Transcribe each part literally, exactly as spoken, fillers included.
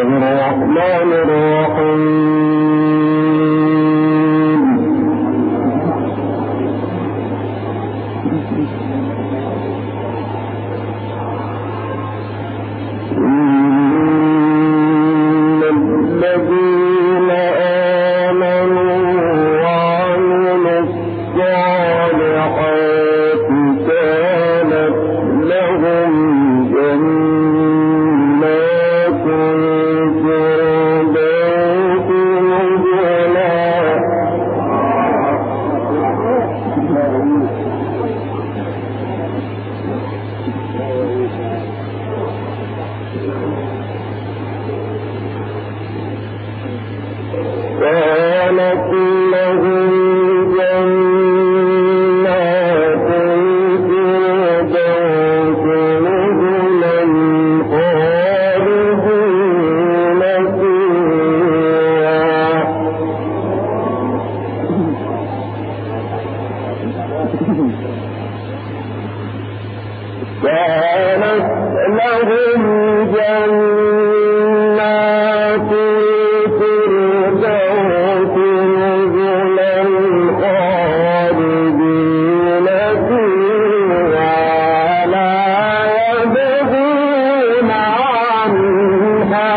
الرحمن الرحيم إن الذين آمنوا وعملوا الصالحات كانت لهم جنات الفردوس نزلا خالدين فيها كانت لهم جنات الفردوس نزلا خالدين فيها لا يبغون عنها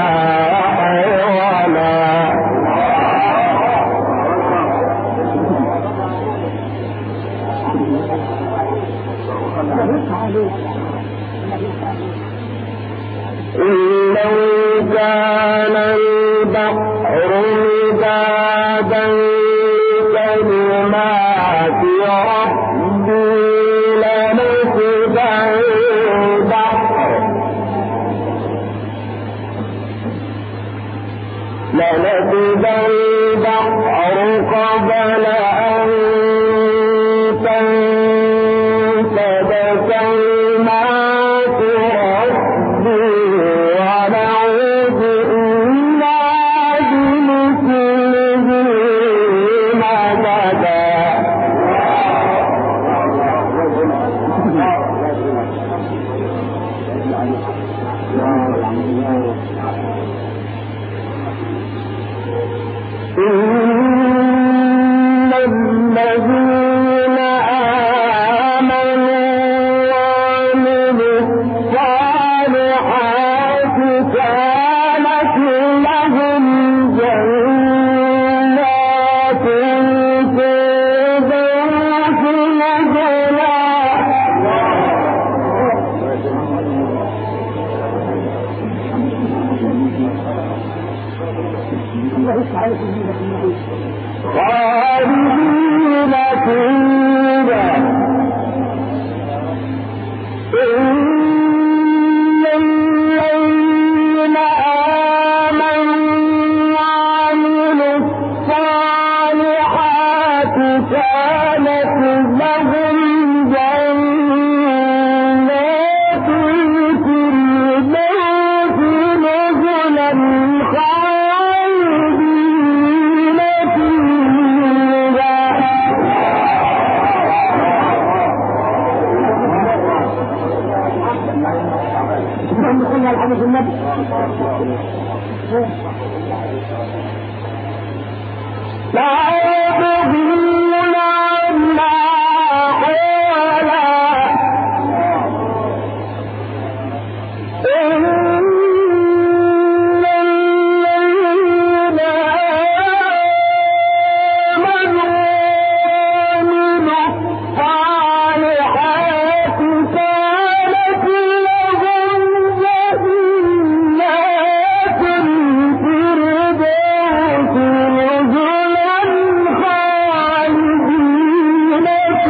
لو كان البحر مدادا لكلمات ربي لنفد البحر لنفد البحر قبل أن تنفد كلمات ربي ونعوذ إلا بمثله مددا إن الذين آمنوا وعملوا الصالحات كانت لهم جنات الفردوس نزلا خالدين فيها إن الذين آمنوا وعملوا الصالحات كانت لهم جنات الفردوس نزلا خالدين فيها لا يبغون عنها حولا إن الذين آمنوا وعملوا الصالحات كانت لهم جنات الفردوس نزلا خالدين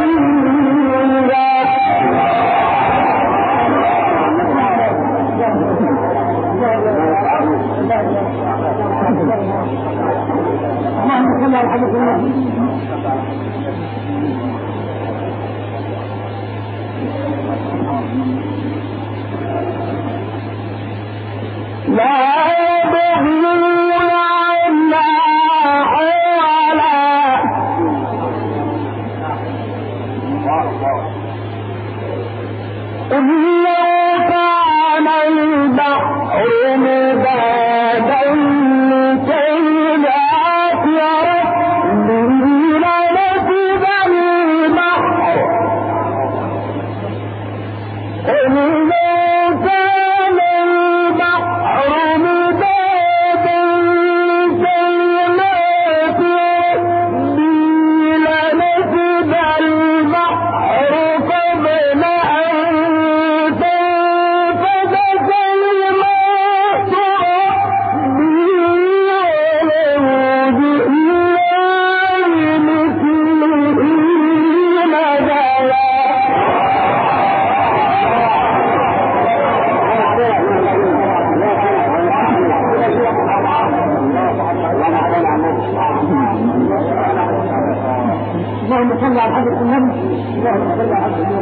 لا يبغون عنها حولا إن لو كان البحر مدادا اللهم صل على حضرة النبي. اللهم صل على حضرة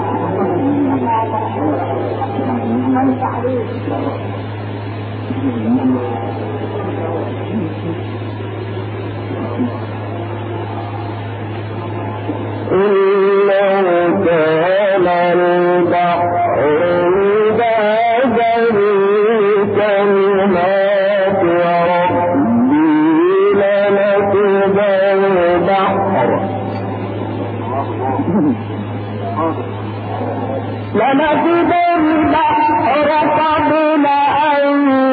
لنفد البحر قبل أن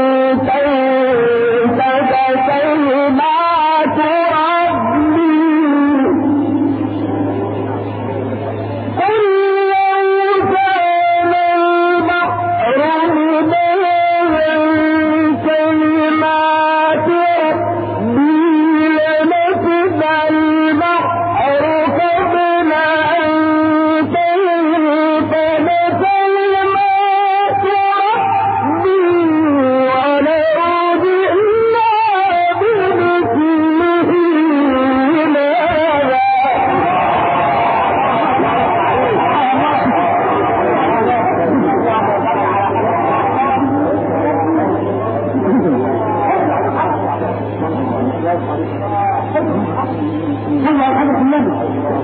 تنفد كلمات ربي قل لو كان البحر مدادا كلمات ربي لنفد البحر قبل أن تنفد كلمات ربي ولو جئنا بمثله مددا. صلى على حضرة النبي.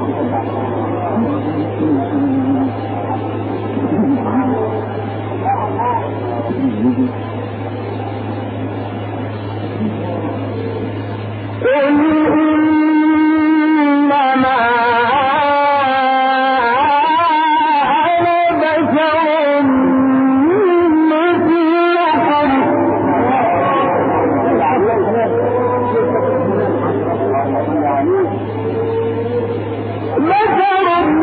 قل إنما أنا بشر مثلكم بشر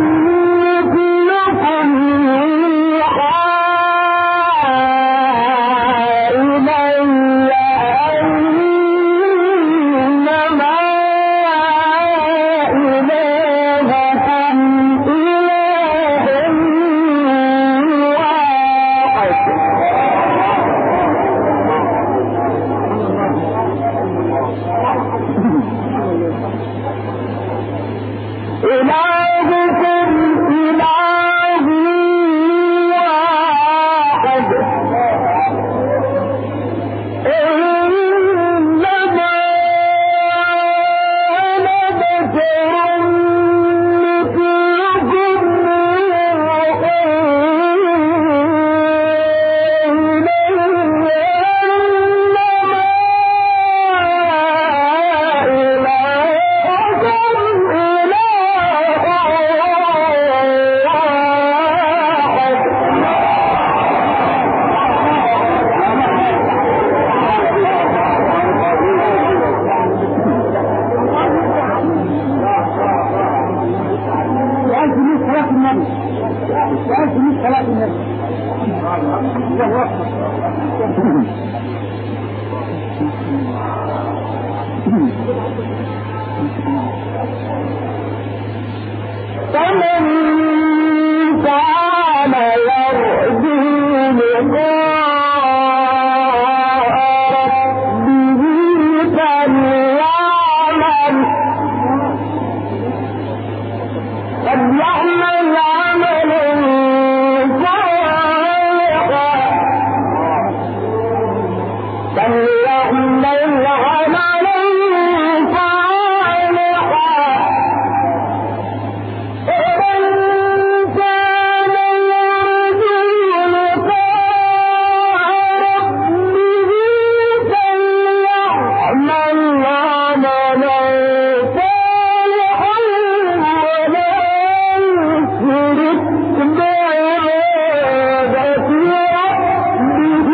مثلكم يوحى إلي أنما إلهكم إله واحد. إلهكم إله واحد إنما أنا بشر مثلكم يوحى إلي فمن كان يرجو لقاء ربه فليعمل فليعمل عملا صالحا فليعمل عملا صالحا ومن كان يرجو لقاء ربه فليعمل عملا صالحا ولا يشرك بعبادة ربه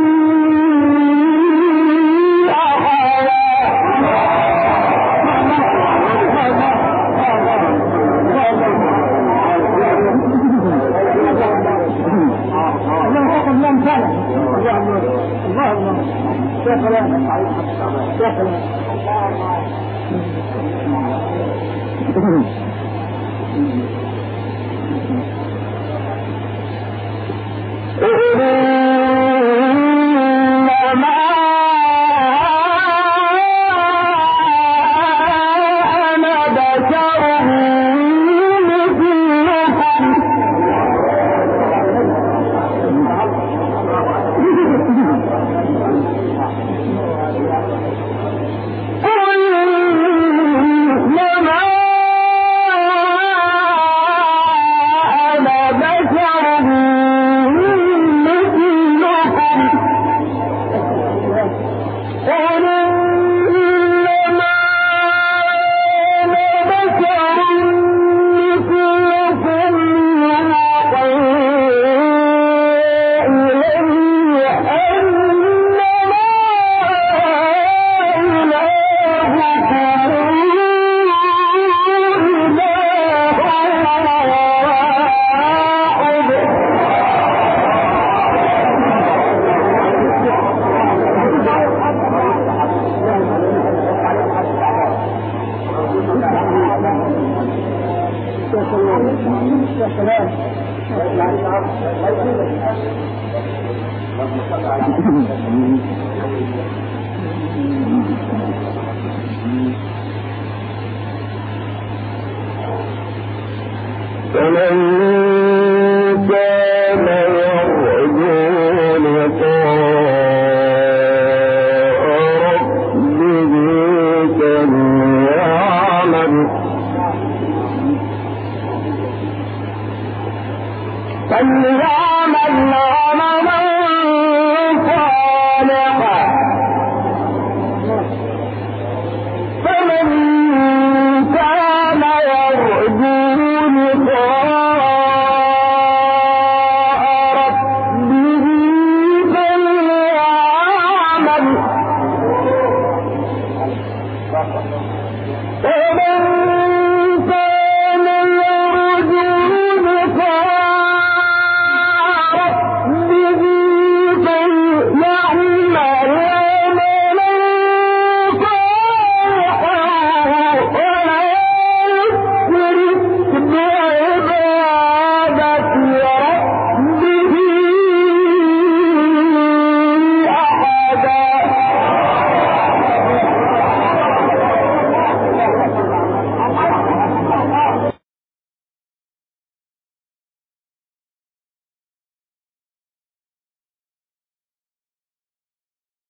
إنما أنا بشر فمن كان يرجو لقاء ربه فليعمل فليعمل عملا